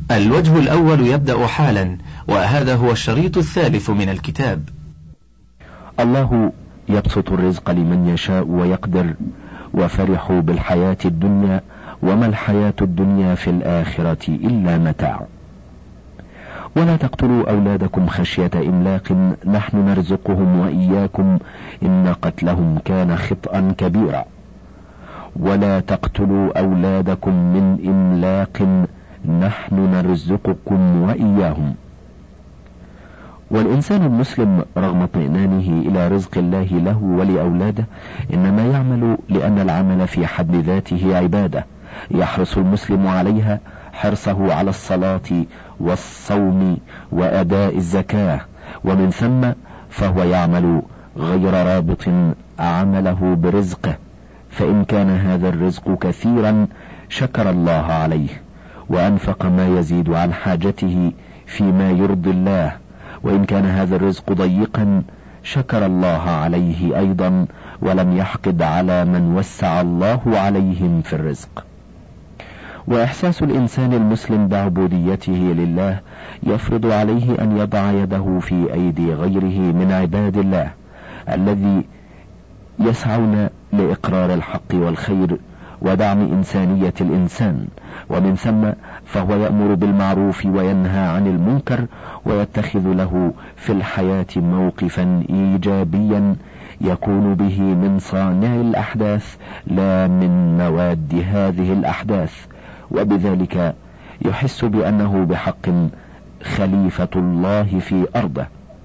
الوجه الأول يبدأ حالا، وهذا هو الشريط الثالث من الكتاب. الله يبسط الرزق لمن يشاء ويقدر، وفرحوا بالحياة الدنيا وما الحياة الدنيا في الآخرة إلا متاع. ولا تقتلوا أولادكم خشية إملاق، نحن نرزقهم وإياكم، إن قتلهم كان خطأ كبيرا. ولا تقتلوا أولادكم من إملاق، نحن نرزقكم وإياهم. والإنسان المسلم رغم اطمئنانه إلى رزق الله له ولأولاده إنما يعمل لأن العمل في حد ذاته عبادة يحرص المسلم عليها حرصه على الصلاة والصوم وأداء الزكاة، ومن ثم فهو يعمل غير رابط عمله برزقه، فإن كان هذا الرزق كثيرا شكر الله عليه وأنفق ما يزيد عن حاجته فيما يرضي الله، وإن كان هذا الرزق ضيقا شكر الله عليه أيضا ولم يحقد على من وسع الله عليهم في الرزق. وإحساس الإنسان المسلم بعبوديته لله يفرض عليه أن يضع يده في أيدي غيره من عباد الله الذي يسعون لإقرار الحق والخير ودعم إنسانية الإنسان، ومن ثم فهو يأمر بالمعروف وينهى عن المنكر ويتخذ له في الحياة موقفا إيجابيا يكون به من صانع الأحداث لا من مواد هذه الأحداث، وبذلك يحس بأنه بحق خليفة الله في أرضه.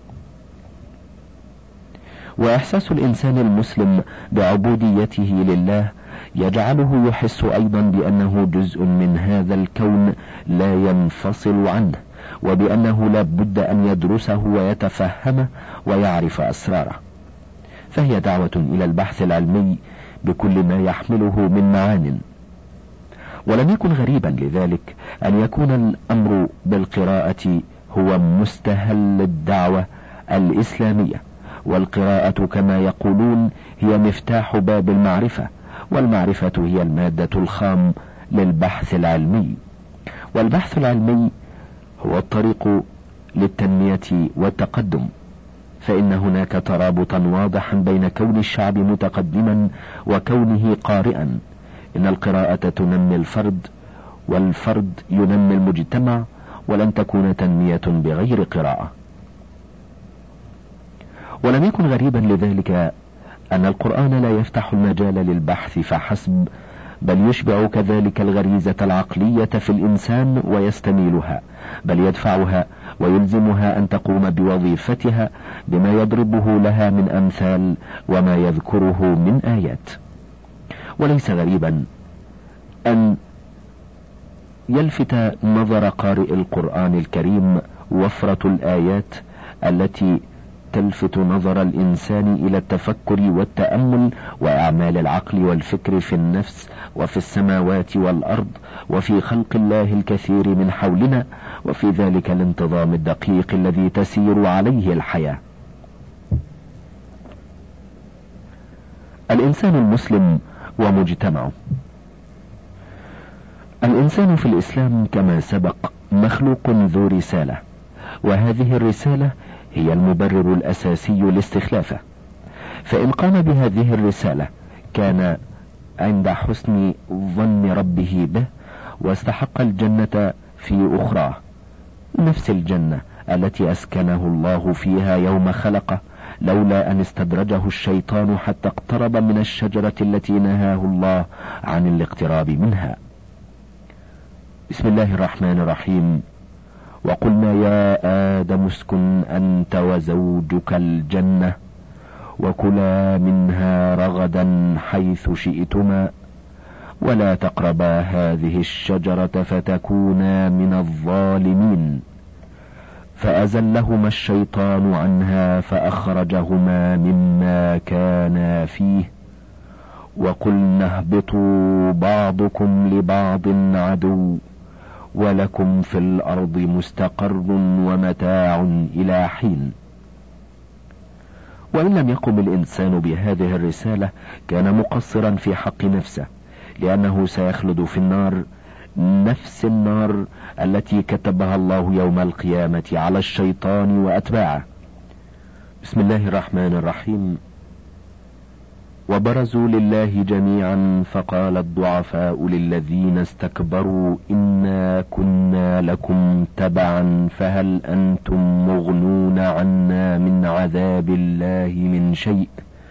وإحساس الإنسان المسلم بعبوديته لله يجعله يحس أيضا بأنه جزء من هذا الكون لا ينفصل عنه، وبأنه لا بد أن يدرسه ويتفهمه ويعرف أسراره. فهي دعوة إلى البحث العلمي بكل ما يحمله من معان. ولم يكن غريبا لذلك أن يكون الأمر بالقراءة هو مستهل الدعوة الإسلامية، والقراءة كما يقولون هي مفتاح باب المعرفة، والمعرفة هي المادة الخام للبحث العلمي، والبحث العلمي هو الطريق للتنمية والتقدم، فإن هناك ترابطا واضحا بين كون الشعب متقدما وكونه قارئا. إن القراءة تنمي الفرد، والفرد ينمي المجتمع، ولن تكون تنمية بغير قراءة. ولم يكن غريبا لذلك أن القرآن لا يفتح المجال للبحث فحسب، بل يشبع كذلك الغريزة العقلية في الإنسان ويستميلها، بل يدفعها ويلزمها أن تقوم بوظيفتها بما يضربه لها من أمثال وما يذكره من آيات. وليس غريبا أن يلفت نظر قارئ القرآن الكريم وفرة الآيات التي تلفت نظر الإنسان إلى التفكر والتأمل وأعمال العقل والفكر في النفس وفي السماوات والأرض وفي خلق الله الكثير من حولنا، وفي ذلك الانتظام الدقيق الذي تسير عليه الحياة. الإنسان المسلم ومجتمعه. الإنسان في الإسلام كما سبق مخلوق ذو رسالة، وهذه الرسالة هي المبرر الأساسي لاستخلافه، فإن قام بهذه الرسالة كان عند حسن ظن ربه به واستحق الجنة في أخراه، نفس الجنة التي أسكنه الله فيها يوم خلقه، لولا أن استدرجه الشيطان حتى اقترب من الشجرة التي نهاه الله عن الاقتراب منها. بسم الله الرحمن الرحيم. وقلنا يا آدم اسكن أنت وزوجك الجنة وكلا منها رغدا حيث شئتما ولا تقربا هذه الشجرة فتكونا من الظالمين، فأزلهما الشيطان عنها فأخرجهما مما كانا فيه وقلنا اهبطوا بعضكم لبعض عدو ولكم في الأرض مستقر ومتاع إلى حين. وإن لم يقم الإنسان بهذه الرسالة كان مقصرا في حق نفسه، لأنه سيخلد في النار نفس النار التي كتبها الله يوم القيامة على الشيطان وأتباعه. بسم الله الرحمن الرحيم. وبرزوا لله جميعا فقال الضعفاء للذين استكبروا إنا كنا لكم تبعا فهل أنتم مغنون عنا من عذاب الله من شيء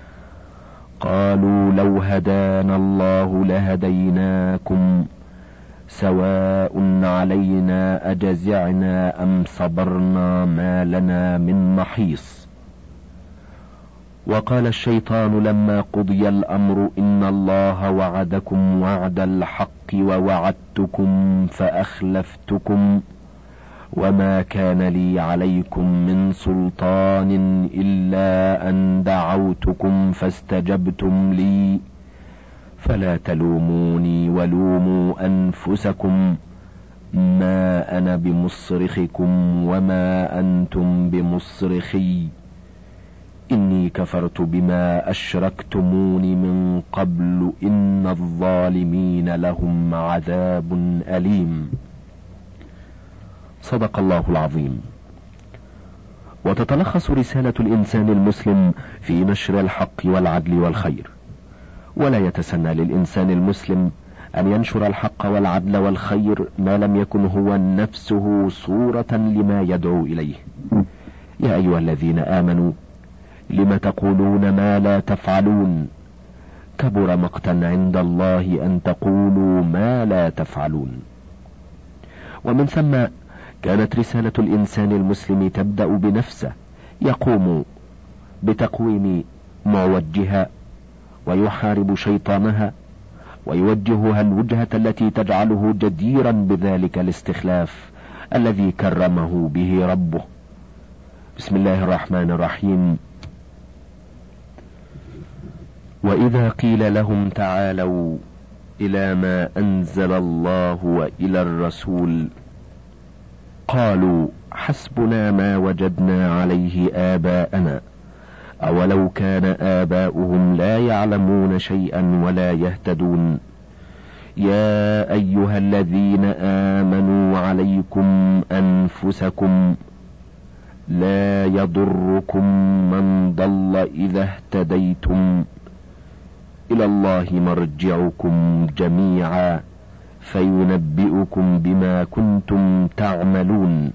قالوا لو هدانا الله لهديناكم سواء علينا أجزعنا أم صبرنا ما لنا من محيص. وقال الشيطان لما قضي الأمر إن الله وعدكم وعد الحق ووعدتكم فأخلفتكم وما كان لي عليكم من سلطان إلا أن دعوتكم فاستجبتم لي فلا تلوموني ولوموا أنفسكم ما أنا بمصرخكم وما أنتم بمصرخي إني كفرت بما أشركتمون من قبل إن الظالمين لهم عذاب أليم. صدق الله العظيم. وتتلخص رسالة الإنسان المسلم في نشر الحق والعدل والخير، ولا يتسنى للإنسان المسلم أن ينشر الحق والعدل والخير ما لم يكن هو نفسه صورة لما يدعو إليه. يا أيها الذين آمنوا لم تقولون ما لا تفعلون كبر مقتا عند الله أن تقولوا ما لا تفعلون. ومن ثم كانت رسالة الإنسان المسلم تبدأ بنفسه، يقوم بتقويم معوجها ويحارب شيطانها ويوجهها الوجهة التي تجعله جديرا بذلك الاستخلاف الذي كرمه به ربه. بسم الله الرحمن الرحيم. وإذا قيل لهم تعالوا إلى ما أنزل الله وإلى الرسول قالوا حسبنا ما وجدنا عليه آباءنا أولو كان آباؤهم لا يعلمون شيئا ولا يهتدون. يا أيها الذين آمنوا عليكم أنفسكم لا يضركم من ضل إذا اهتديتم إلى الله مرجعكم جميعا فينبئكم بما كنتم تعملون.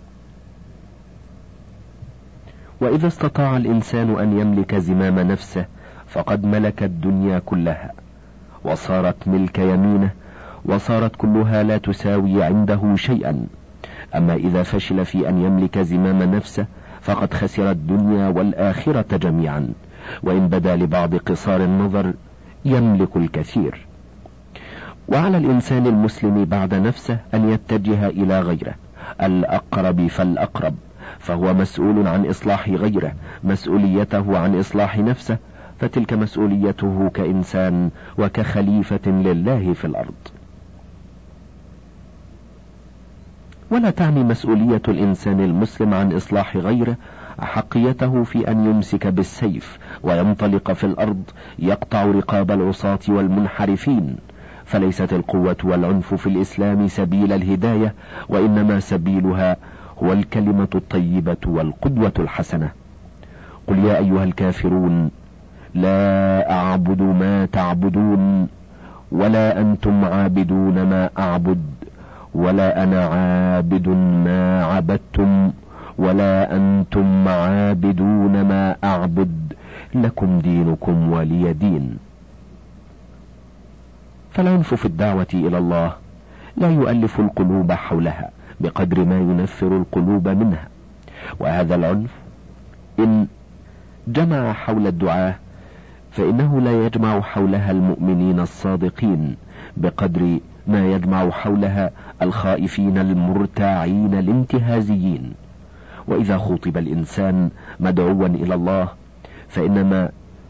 وإذا استطاع الإنسان أن يملك زمام نفسه فقد ملك الدنيا كلها وصارت ملك يمينه وصارت كلها لا تساوي عنده شيئا. أما إذا فشل في أن يملك زمام نفسه فقد خسر الدنيا والآخرة جميعا، وإن بدا لبعض قصار النظر يملك الكثير. وعلى الإنسان المسلم بعد نفسه أن يتجه إلى غيره، الأقرب فالأقرب، فهو مسؤول عن إصلاح غيره. مسؤوليته عن إصلاح نفسه فتلك مسؤوليته كإنسان وكخليفة لله في الأرض. ولا تعني مسؤولية الإنسان المسلم عن إصلاح غيره أحقيته في أن يمسك بالسيف وينطلق في الأرض يقطع رقاب العصاة والمنحرفين، فليست القوة والعنف في الإسلام سبيل الهداية، وإنما سبيلها هو الكلمة الطيبة والقدوة الحسنة. قل يا أيها الكافرون لا أعبد ما تعبدون ولا أنتم عابدون ما أعبد ولا أنا عابد ما عبدتم ولا أنتم عابدون ما أعبد لكم دينكم ولي دين. فالعنف في الدعوة إلى الله لا يؤلف القلوب حولها بقدر ما ينفر القلوب منها، وهذا العنف إن جمع حول الدعاة فإنه لا يجمع حولها المؤمنين الصادقين بقدر ما يجمع حولها الخائفين المرتاعين الانتهازيين. وإذا خطب الإنسان مدعوا إلى الله فإنما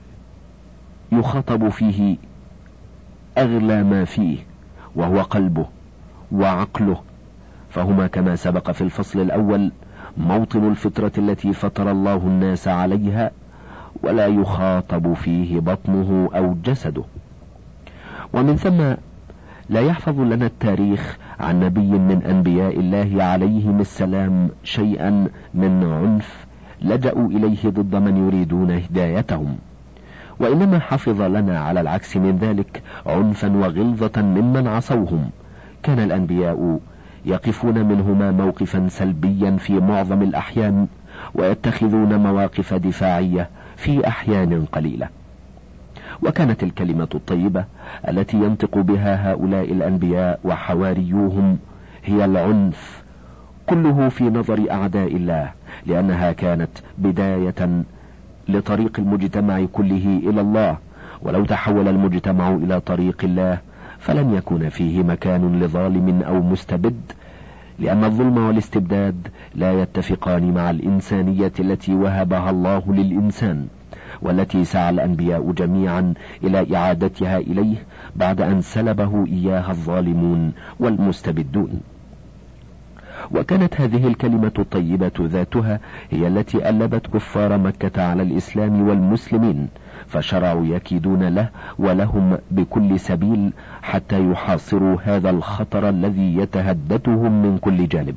يخاطب فيه أغلى ما فيه وهو قلبه وعقله، فهما كما سبق في الفصل الأول موطن الفطرة التي فطر الله الناس عليها، ولا يخاطب فيه بطنه أو جسده. ومن ثم لا يحفظ لنا التاريخ عن نبي من أنبياء الله عليهم السلام شيئا من عنف لجأوا إليه ضد من يريدون هدايتهم، وإنما حفظ لنا على العكس من ذلك عنفا وغلظة ممن عصوهم. كان الأنبياء يقفون منهما موقفا سلبيا في معظم الأحيان، ويتخذون مواقف دفاعية في أحيان قليلة. وكانت الكلمة الطيبة التي ينطق بها هؤلاء الأنبياء وحواريوهم هي العنف، كله في نظر أعداء الله، لأنها كانت بداية لطريق المجتمع كله إلى الله. ولو تحول المجتمع إلى طريق الله فلن يكون فيه مكان لظالم أو مستبد، لأن الظلم والاستبداد لا يتفقان مع الإنسانية التي وهبها الله للإنسان، والتي سعى الأنبياء جميعا إلى إعادتها إليه بعد أن سلبه إياها الظالمون والمستبدون. وكانت هذه الكلمة الطيبة ذاتها هي التي ألبت كفار مكة على الإسلام والمسلمين، فشرعوا يكيدون له ولهم بكل سبيل حتى يحاصروا هذا الخطر الذي يتهددهم من كل جانب.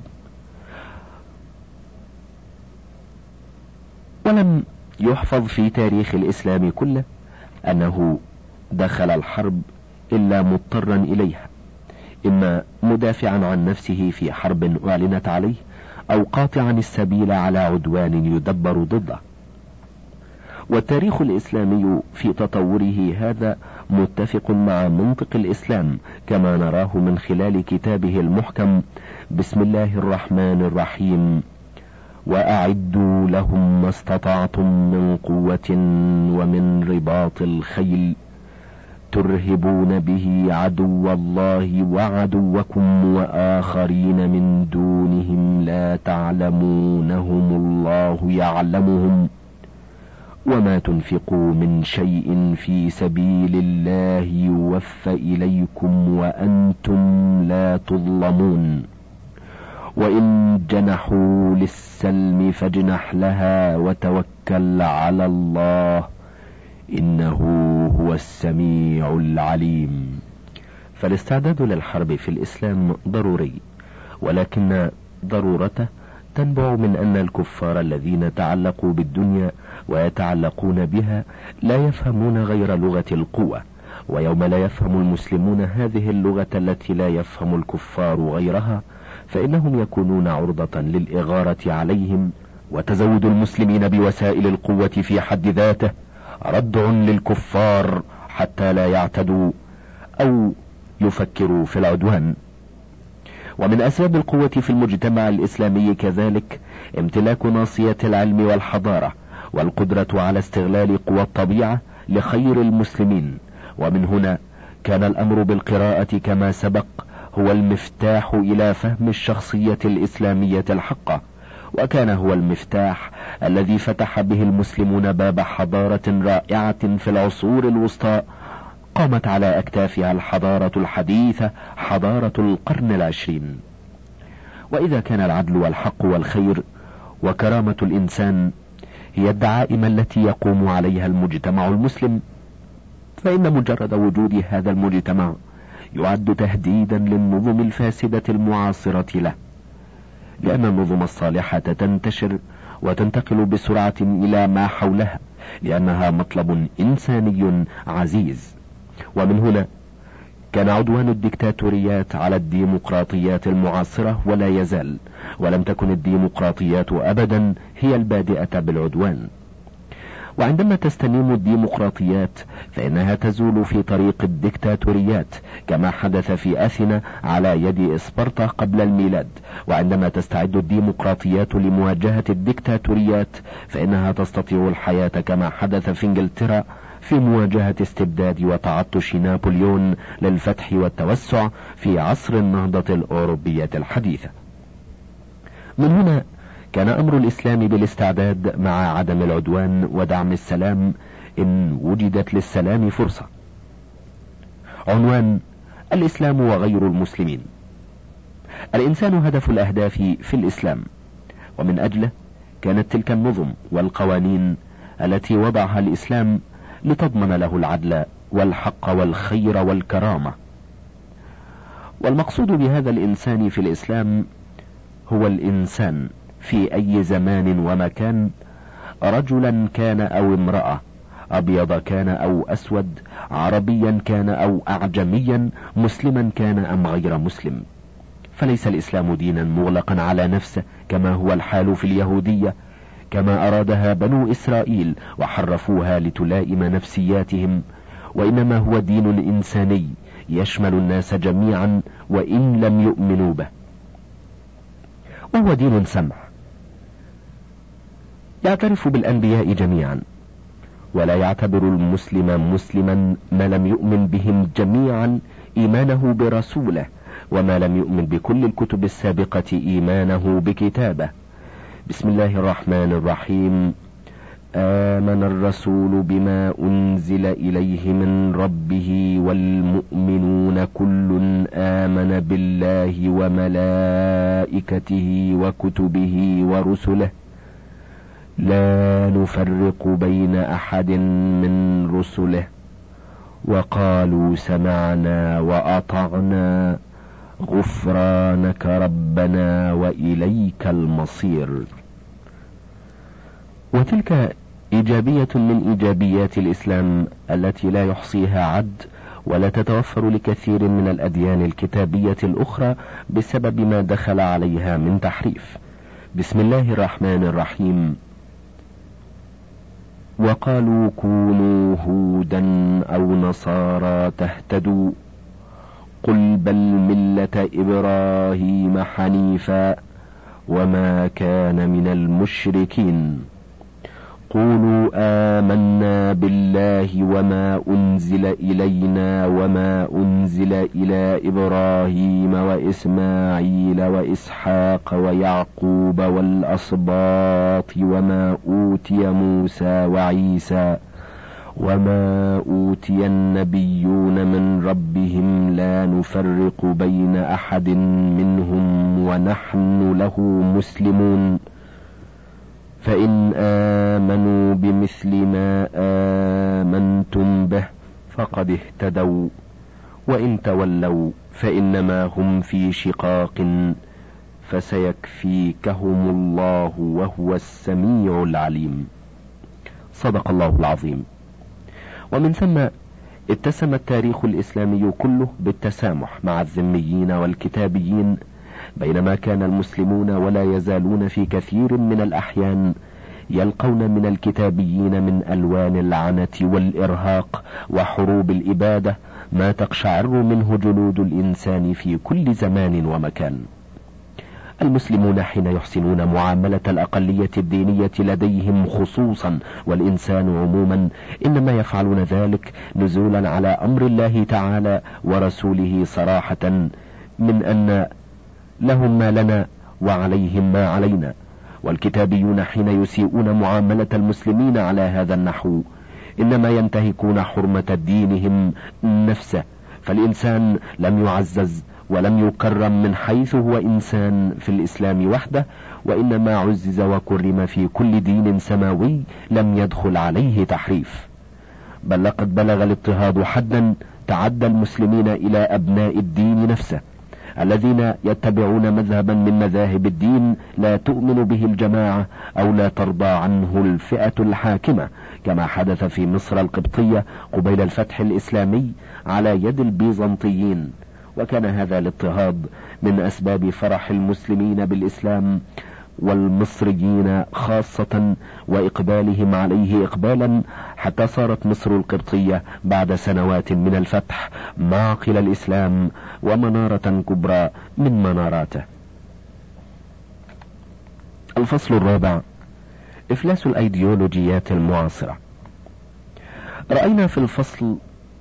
ولم يحفظ في تاريخ الإسلام كله أنه دخل الحرب إلا مضطرا إليها، إما مدافعا عن نفسه في حرب أعلنت عليه، أو قاطعا السبيل على عدوان يدبر ضده. والتاريخ الإسلامي في تطوره هذا متفق مع منطق الإسلام كما نراه من خلال كتابه المحكم: بسم الله الرحمن الرحيم، وأعدوا لهم ما استطعتم من قوة ومن رباط الخيل ترهبون به عدو الله وعدوكم وآخرين من دونهم لا تعلمونهم الله يعلمهم وما تنفقوا من شيء في سبيل الله يوفى إليكم وأنتم لا تظلمون وإن جنحوا للسلم فاجنح لها وتوكل على الله إنه هو السميع العليم. فالاستعداد للحرب في الإسلام ضروري، ولكن ضرورته تنبع من أن الكفار الذين تعلقوا بالدنيا ويتعلقون بها لا يفهمون غير لغة القوة، ويوم لا يفهم المسلمون هذه اللغة التي لا يفهم الكفار غيرها فإنهم يكونون عرضة للإغارة عليهم. وتزود المسلمين بوسائل القوة في حد ذاته ردع للكفار حتى لا يعتدوا أو يفكروا في العدوان. ومن أسباب القوة في المجتمع الإسلامي كذلك امتلاك ناصية العلم والحضارة والقدرة على استغلال قوى الطبيعة لخير المسلمين. ومن هنا كان الأمر بالقراءة كما سبق هو المفتاح إلى فهم الشخصية الإسلامية الحقة، وكان هو المفتاح الذي فتح به المسلمون باب حضارة رائعة في العصور الوسطى قامت على أكتافها الحضارة الحديثة، حضارة القرن العشرين. وإذا كان العدل والحق والخير وكرامة الإنسان هي الدعائم التي يقوم عليها المجتمع المسلم، فإن مجرد وجود هذا المجتمع يعد تهديدا للنظم الفاسدة المعاصرة له، لأن النظم الصالحة تنتشر وتنتقل بسرعة إلى ما حولها، لأنها مطلب إنساني عزيز. ومن هنا كان عدوان الديكتاتوريات على الديمقراطيات المعاصرة ولا يزال، ولم تكن الديمقراطيات أبدا هي البادئة بالعدوان. وعندما تستنيم الديمقراطيات فإنها تزول في طريق الديكتاتوريات كما حدث في أثينا على يد إسبرطة قبل الميلاد. وعندما تستعد الديمقراطيات لمواجهة الديكتاتوريات فإنها تستطيع الحياة كما حدث في إنجلترا في مواجهة استبداد وتعطش نابليون للفتح والتوسع في عصر النهضة الأوروبية الحديثة. من هنا كان أمر الإسلام بالاستعداد مع عدم العدوان ودعم السلام إن وجدت للسلام فرصة. عنوان: الإسلام وغير المسلمين. الإنسان هدف الأهداف في الإسلام، ومن أجله كانت تلك النظم والقوانين التي وضعها الإسلام لتضمن له العدل والحق والخير والكرامة. والمقصود بهذا الإنسان في الإسلام هو الإنسان في أي زمان ومكان، رجلا كان أو امرأة، أبيض كان أو أسود، عربيا كان أو أعجميا، مسلما كان أم غير مسلم. فليس الإسلام دينا مغلقا على نفسه كما هو الحال في اليهودية، كما أرادها بنو إسرائيل وحرفوها لتلائم نفسياتهم، وإنما هو دين إنساني يشمل الناس جميعا وإن لم يؤمنوا به، وهو دين سمح يعترف بالأنبياء جميعا، ولا يعتبر المسلم مسلما ما لم يؤمن بهم جميعا إيمانه برسوله، وما لم يؤمن بكل الكتب السابقة إيمانه بكتابه. بسم الله الرحمن الرحيم. آمن الرسول بما أنزل إليه من ربه والمؤمنون كل آمن بالله وملائكته وكتبه ورسله لا نفرق بين أحد من رسله وقالوا سمعنا وأطعنا غفرانك ربنا وإليك المصير. وتلك إيجابية من إيجابيات الإسلام التي لا يحصيها عد، ولا تتوفر لكثير من الأديان الكتابية الأخرى بسبب ما دخل عليها من تحريف. بسم الله الرحمن الرحيم. وقالوا كونوا هودا أو نصارى تهتدوا قل بل ملة إبراهيم حنيفا وما كان من المشركين قولوا آمنا بالله وما أنزل إلينا وما أنزل إلى إبراهيم وإسماعيل وإسحاق ويعقوب والأسباط وما أوتي موسى وعيسى وما أوتي النبيون من ربهم لا نفرق بين أحد منهم ونحن له مسلمون فإن آمنوا بمثل ما آمنتم به فقد اهتدوا وإن تولوا فإنما هم في شقاق فسيكفيكهم الله وهو السميع العليم. صدق الله العظيم. ومن ثم اتسم التاريخ الإسلامي كله بالتسامح مع الذميين والكتابيين، بينما كان المسلمون ولا يزالون في كثير من الأحيان يلقون من الكتابيين من ألوان العنة والإرهاق وحروب الإبادة ما تقشعر منه جلود الإنسان في كل زمان ومكان. المسلمون حين يحسنون معاملة الأقلية الدينية لديهم خصوصا والإنسان عموما إنما يفعلون ذلك نزولا على أمر الله تعالى ورسوله صراحة، من أن لهم ما لنا وعليهم ما علينا. والكتابيون حين يسيئون معاملة المسلمين على هذا النحو إنما ينتهكون حرمة دينهم نفسه، فالإنسان لم يعزز ولم يكرم من حيث هو إنسان في الإسلام وحده، وإنما عزز وكرم في كل دين سماوي لم يدخل عليه تحريف. بل لقد بلغ الاضطهاد حدا تعدى المسلمين إلى أبناء الدين نفسه الذين يتبعون مذهبا من مذاهب الدين لا تؤمن به الجماعة أو لا ترضى عنه الفئة الحاكمة، كما حدث في مصر القبطية قبيل الفتح الإسلامي على يد البيزنطيين. وكان هذا الاضطهاد من أسباب فرح المسلمين بالإسلام والمصريين خاصة وإقبالهم عليه إقبالا، حتى صارت مصر القبطية بعد سنوات من الفتح معقل الإسلام ومنارة كبرى من مناراته. الفصل الرابع: إفلاس الأيديولوجيات المعاصرة. رأينا في الفصل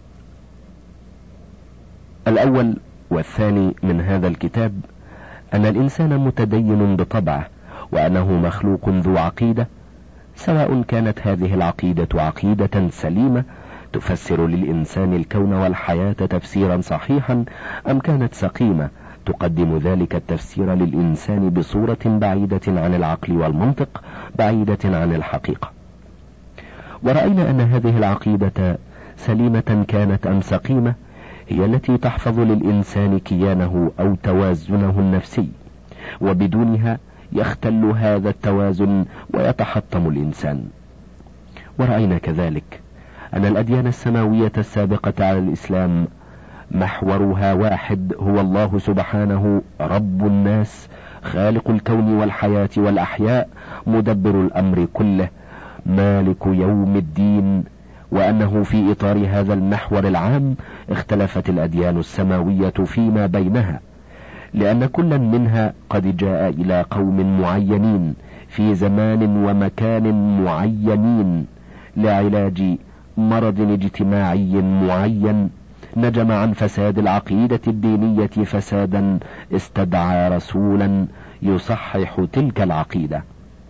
الأول والثاني من هذا الكتاب أن الإنسان متدين بطبعه، وأنه مخلوق ذو عقيدة، سواء كانت هذه العقيدة عقيدة سليمة تفسر للإنسان الكون والحياة تفسيرا صحيحا، أم كانت سقيمة تقدم ذلك التفسير للإنسان بصورة بعيدة عن العقل والمنطق، بعيدة عن الحقيقة. ورأينا أن هذه العقيدة سليمة كانت أم سقيمة هي التي تحفظ للإنسان كيانه أو توازنه النفسي، وبدونها يختل هذا التوازن ويتحطم الإنسان. ورأينا كذلك أن الأديان السماوية السابقة على الإسلام محورها واحد، هو الله سبحانه رب الناس، خالق الكون والحياة والأحياء، مدبر الأمر كله، مالك يوم الدين. وأنه في إطار هذا المحور العام اختلفت الأديان السماوية فيما بينها، لأن كل منها قد جاء إلى قوم معينين في زمان ومكان معينين لعلاج مرض اجتماعي معين، نجم عن فساد العقيدة الدينية فسادا استدعى رسولا يصحح تلك العقيدة.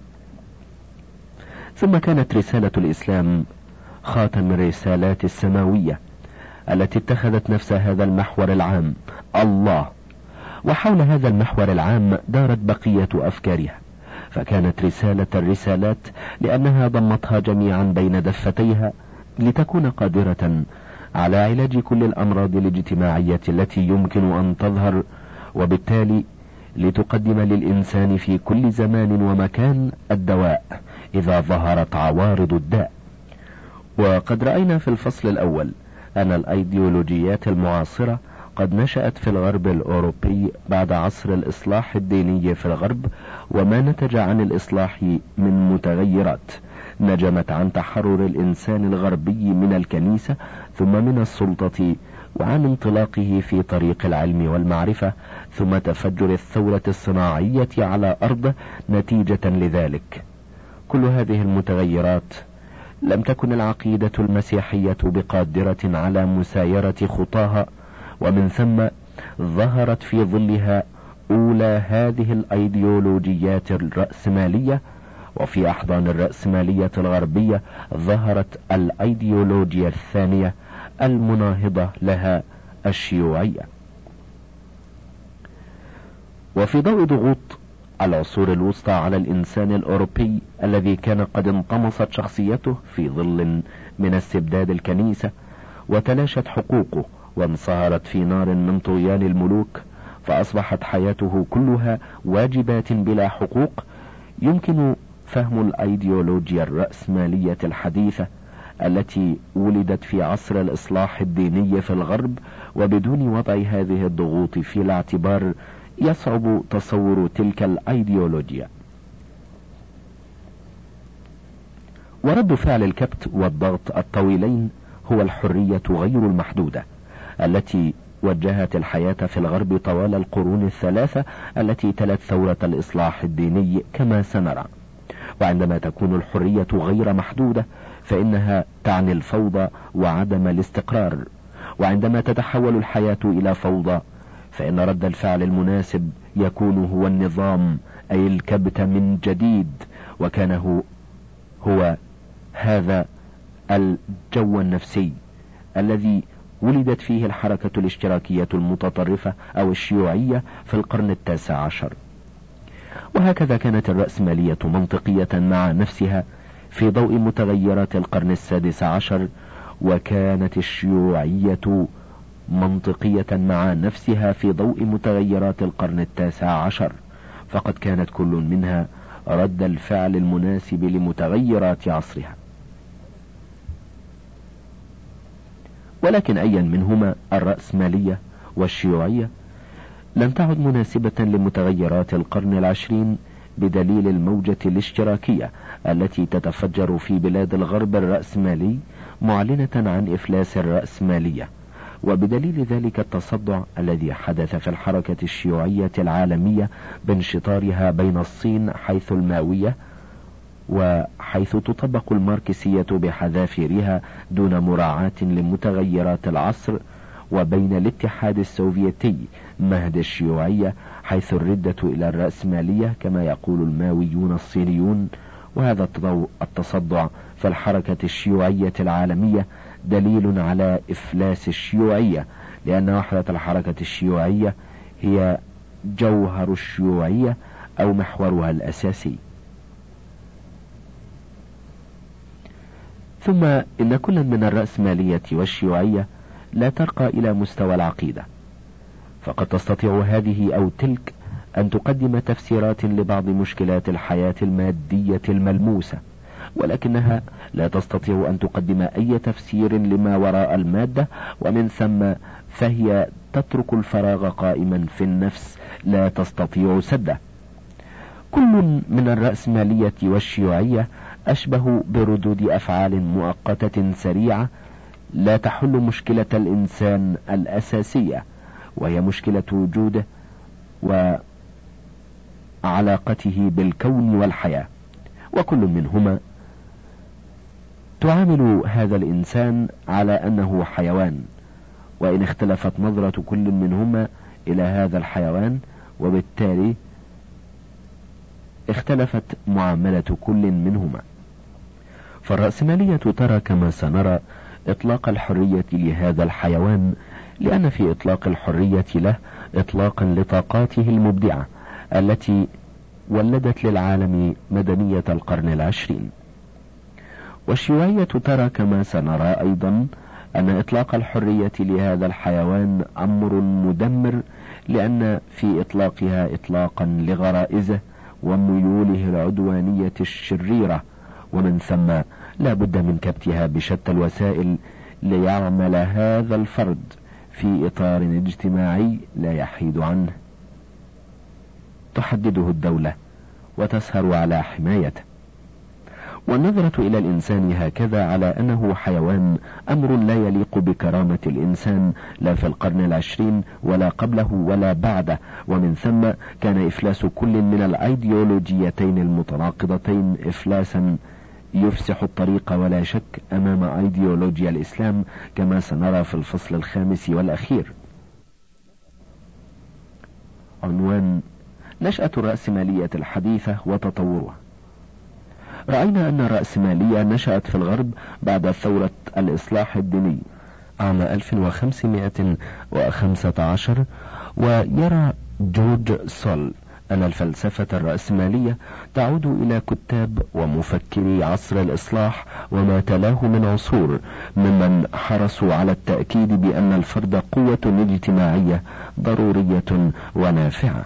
ثم كانت رسالة الإسلام خاتم الرسالات السماوية التي اتخذت نفس هذا المحور العام الله، وحول هذا المحور العام دارت بقية أفكارها، فكانت رسالة الرسالات لأنها ضمتها جميعا بين دفتيها لتكون قادرة على علاج كل الأمراض الاجتماعية التي يمكن أن تظهر، وبالتالي لتقدم للإنسان في كل زمان ومكان الدواء إذا ظهرت عوارض الداء. وقد رأينا في الفصل الأول أن الأيديولوجيات المعاصرة قد نشأت في الغرب الأوروبي بعد عصر الإصلاح الديني في الغرب، وما نتج عن الإصلاح من متغيرات نجمت عن تحرر الإنسان الغربي من الكنيسة ثم من السلطة، وعن انطلاقه في طريق العلم والمعرفة، ثم تفجر الثورة الصناعية على أرضه نتيجة لذلك. كل هذه المتغيرات لم تكن العقيدة المسيحية بقادرة على مسايرة خطاها، ومن ثم ظهرت في ظلها أولى هذه الأيديولوجيات الرأسمالية، وفي أحضان الرأسمالية الغربية ظهرت الأيديولوجيا الثانية المناهضة لها، الشيوعية. وفي ضوء ضغوط العصور الوسطى على الإنسان الأوروبي الذي كان قد انطمست شخصيته في ظل من استبداد الكنيسة، وتلاشت حقوقه وانصهرت في نار من طغيان الملوك، فأصبحت حياته كلها واجبات بلا حقوق، يمكن فهم الأيديولوجيا الرأسمالية الحديثة التي ولدت في عصر الإصلاح الديني في الغرب. وبدون وضع هذه الضغوط في الاعتبار يصعب تصور تلك الأيديولوجيا. ورد فعل الكبت والضغط الطويلين هو الحرية غير المحدودة التي وجهت الحياة في الغرب طوال القرون الثلاثة التي تلت ثورة الإصلاح الديني كما سنرى. وعندما تكون الحرية غير محدودة فإنها تعني الفوضى وعدم الاستقرار، وعندما تتحول الحياة إلى فوضى فإن رد الفعل المناسب يكون هو النظام، أي الكبت من جديد. وكان هو هذا الجو النفسي الذي ولدت فيه الحركة الاشتراكية المتطرفة أو الشيوعية في القرن التاسع عشر. وهكذا كانت الرأسمالية منطقية مع نفسها في ضوء متغيرات القرن السادس عشر، وكانت الشيوعية منطقية مع نفسها في ضوء متغيرات القرن التاسع عشر، فقد كانت كل منها رد الفعل المناسب لمتغيرات عصرها. ولكن أيا منهما الرأسمالية والشيوعية لن تعد مناسبة لمتغيرات القرن العشرين بدليل الموجة الاشتراكية التي تتفجر في بلاد الغرب الرأسمالي معلنة عن إفلاس الرأسمالية، وبدليل ذلك التصدع الذي حدث في الحركة الشيوعية العالمية بانشطارها بين الصين حيث الماوية وحيث تطبق الماركسية بحذافيرها دون مراعاة لمتغيرات العصر، وبين الاتحاد السوفيتي مهد الشيوعية حيث الردة إلى الرأسمالية كما يقول الماويون الصينيون. وهذا التصدع في الحركة الشيوعية العالمية دليل على إفلاس الشيوعية، لأن وحدة الحركة الشيوعية هي جوهر الشيوعية أو محورها الأساسي. ثم إن كل من الرأسمالية والشيوعية لا ترقى إلى مستوى العقيدة، فقد تستطيع هذه أو تلك أن تقدم تفسيرات لبعض مشكلات الحياة المادية الملموسة، ولكنها لا تستطيع أن تقدم أي تفسير لما وراء المادة، ومن ثم فهي تترك الفراغ قائما في النفس لا تستطيع سده. كل من الرأسمالية والشيوعية أشبه بردود أفعال مؤقتة سريعة لا تحل مشكلة الإنسان الأساسية، وهي مشكلة وجوده وعلاقته بالكون والحياة، وكل منهما تعامل هذا الإنسان على أنه حيوان، وإن اختلفت نظرة كل منهما إلى هذا الحيوان وبالتالي اختلفت معاملة كل منهما. فالرأسمالية ترى كما سنرى إطلاق الحرية لهذا الحيوان، لأن في إطلاق الحرية له إطلاقا لطاقاته المبدعة التي ولدت للعالم مدنية القرن العشرين. والشيوعية ترى كما سنرى أيضا أن إطلاق الحرية لهذا الحيوان أمر مدمر، لأن في إطلاقها إطلاقا لغرائزه وميوله العدوانية الشريرة، ومن ثم لا بد من كبتها بشتى الوسائل ليعمل هذا الفرد في إطار اجتماعي لا يحيد عنه تحدده الدولة وتسهر على حمايته. والنظرة إلى الإنسان هكذا على أنه حيوان أمر لا يليق بكرامة الإنسان لا في القرن العشرين ولا قبله ولا بعده، ومن ثم كان إفلاس كل من الأيديولوجيتين المتناقضتين إفلاسا يفسح الطريق ولا شك أمام أيديولوجيا الإسلام، كما سنرى في الفصل الخامس والأخير. عنوان: نشأة الرأسمالية الحديثة وتطورها. رأينا أن الرأسمالية نشأت في الغرب بعد ثورة الإصلاح الديني عام 1515، ويرى جورج سول أن الفلسفة الرأسمالية تعود إلى كتاب ومفكري عصر الإصلاح وما تلاه من عصور، ممن حرصوا على التأكيد بأن الفرد قوة اجتماعية ضرورية ونافعة.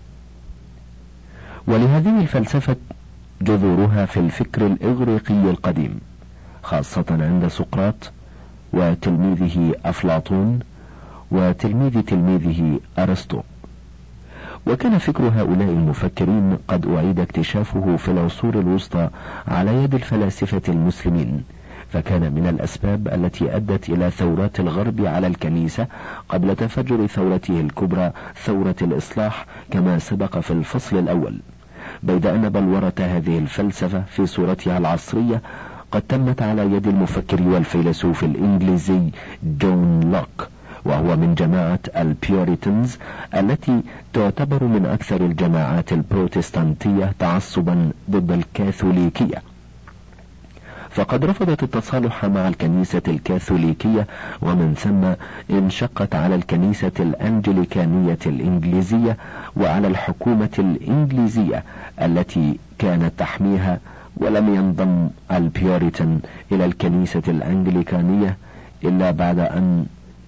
ولهذه الفلسفة جذورها في الفكر الإغريقي القديم، خاصة عند سقراط وتلميذه أفلاطون وتلميذ تلميذه أرسطو. وكان فكر هؤلاء المفكرين قد أعيد اكتشافه في العصور الوسطى على يد الفلاسفة المسلمين، فكان من الأسباب التي أدت إلى ثورات الغرب على الكنيسة قبل تفجر ثورته الكبرى ثورة الإصلاح كما سبق في الفصل الأول، بيد أن بلورة هذه الفلسفة في صورتها العصرية قد تمت على يد المفكر والفيلسوف الإنجليزي جون لوك، وهو من جماعة البيوريتنز التي تعتبر من أكثر الجماعات البروتستانتية تعصبا ضد الكاثوليكية، فقد رفضت التصالح مع الكنيسة الكاثوليكية، ومن ثم انشقت على الكنيسة الأنجليكانية الإنجليزية وعلى الحكومة الإنجليزية التي كانت تحميها، ولم ينضم البيوريتن إلى الكنيسة الأنجليكانية إلا بعد أن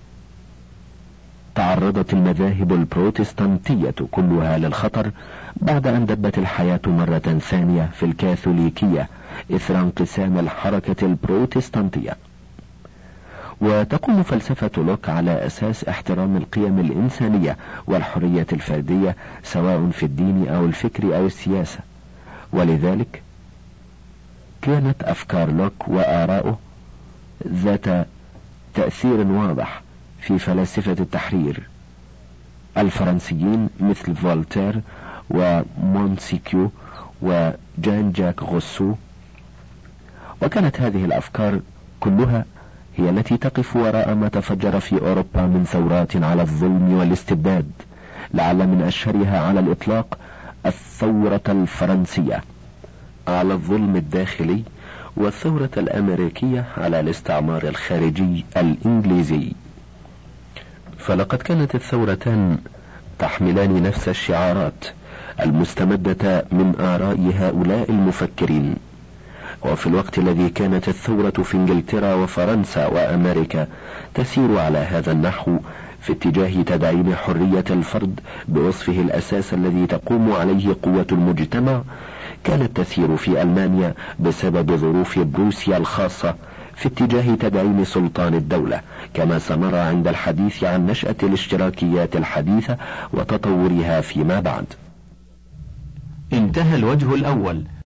تعرضت المذاهب البروتستانتية كلها للخطر، بعد أن دبت الحياة مرة ثانية في الكاثوليكية إثر انقسام الحركة البروتستانتية. وتقوم فلسفة لوك على أساس احترام القيم الإنسانية والحرية الفردية سواء في الدين أو الفكر أو السياسة، ولذلك كانت أفكار لوك وآراؤه ذات تأثير واضح في فلاسفة التحرير الفرنسيين مثل فولتير ومونسيكيو وجان جاك غوسو. وكانت هذه الأفكار كلها هي التي تقف وراء ما تفجر في أوروبا من ثورات على الظلم والاستبداد، لعل من أشهرها على الإطلاق الثورة الفرنسية على الظلم الداخلي، والثورة الأمريكية على الاستعمار الخارجي الإنجليزي. فلقد كانت الثورتان تحملان نفس الشعارات المستمدة من آراء هؤلاء المفكرين، وفي الوقت الذي كانت الثورة في انجلترا وفرنسا وأمريكا تسير على هذا النحو في اتجاه تدعيم حرية الفرد بوصفه الأساس الذي تقوم عليه قوة المجتمع، كانت تسير في ألمانيا بسبب ظروف بروسيا الخاصة في اتجاه تدعيم سلطان الدولة، كما سنرى عند الحديث عن نشأة الاشتراكيات الحديثة وتطورها فيما بعد. انتهى الوجه الأول.